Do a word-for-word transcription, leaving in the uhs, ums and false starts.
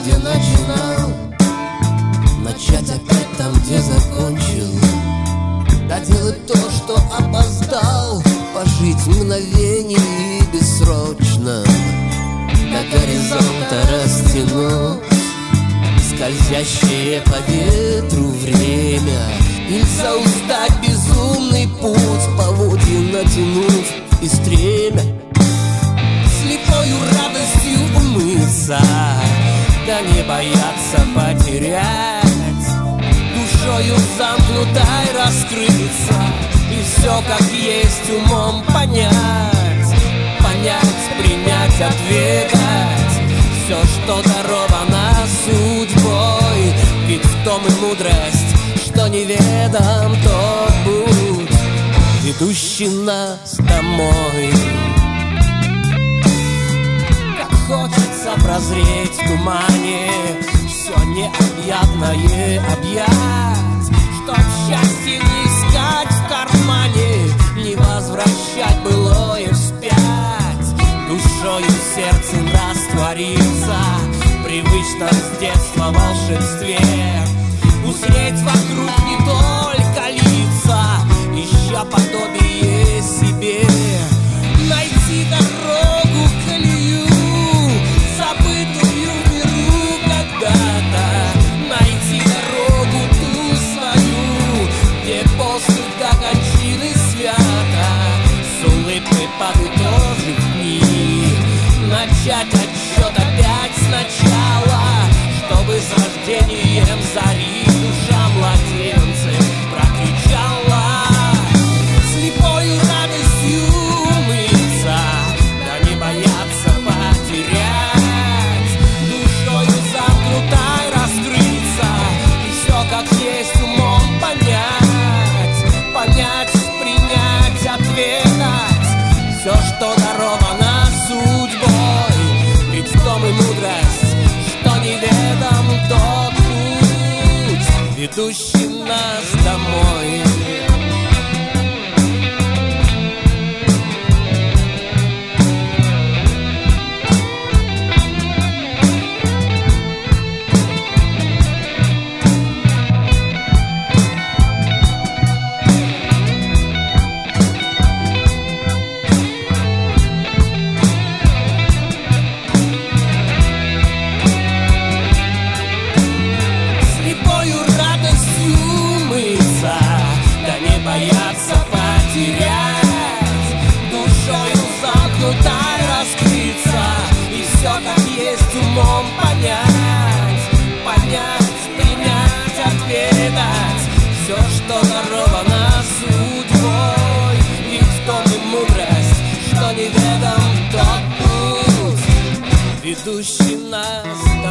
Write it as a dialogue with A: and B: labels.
A: где начинал, начать опять там, где закончил, доделать то, что опоздал, пожить мгновение и бессрочно до горизонта растянуть скользящее по ветру время. Нельзя устать безумный путь, поводья натянуть и стремя слепою радостью умыться, да не бояться потерять, душою замкнутой раскрыться и все как есть умом понять, понять, принять, отвергать все, что даровано судьбой. Ведь в том и мудрость, что неведом тот путь, ведущий нас домой. Как хочется прозреть в тумане все необъятное объять, чтоб счастье не искать в кармане, не возвращать былое вспять, душою сердцем раствориться в привычном с детства волшебстве, узреть вокруг не только лица, ища подобие себе, найти дорогу, колею, забытую в миру когда-то, найти дорогу ту свою, где после до кончины свято, с улыбкой подытожив дни, начать отсчет опять сначала, чтобы с рождением зари душа младенцем прокричала, слепою радостью умыться, да не бояться потерять, душою замкнутой раскрыться и все как есть умом понять, понять, принять, отвергать все, что даровано судьбой. Ведь в том и мудрость, что неведом тот путь, ведущий нас домой. Бояться потерять, душою замкнутой раскрыться и все как есть умом понять, понять, принять, отведать все, что даровано судьбой. Ведь в том и мудрость, что неведом тот путь, ведущий нас